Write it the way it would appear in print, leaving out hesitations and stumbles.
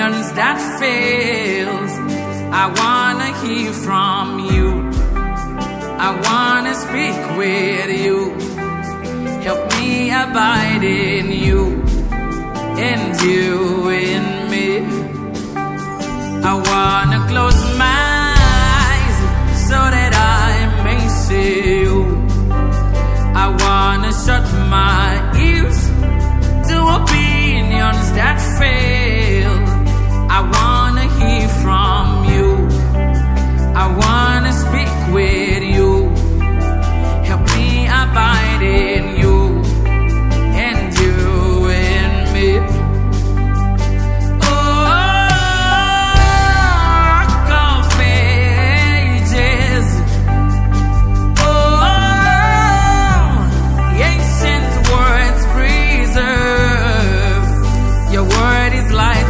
opinions that fails. I wanna hear from you. I wanna speak with you. Help me abide in you, and you in me. I wanna close my eyes so that I may see you. I wanna shut my ears to opinions that fail. I wanna hear from you. I wanna speak with you. Help me abide in you, and you in me. Oh, rock of ages. Oh, ancient words preserve. Your word is life.